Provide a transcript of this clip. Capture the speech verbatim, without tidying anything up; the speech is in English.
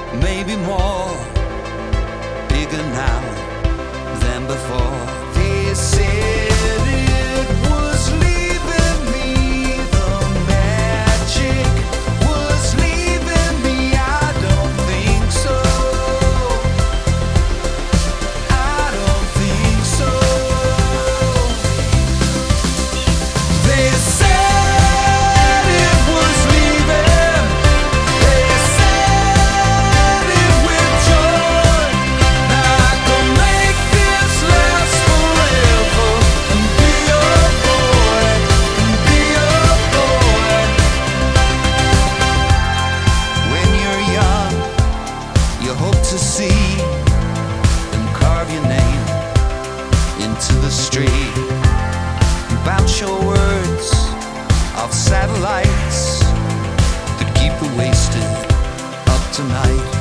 maybe more, bigger now than before. They said it was leaving me, the magic was leaving me. I don't think so, I don't think so. They said it was leaving, they said it with joy. Now I can make this last forever and be your boy, and be your boy. When you're young, you hope to see them carve your name into the street. Bounce your words off satellites that keep the wasted up tonight.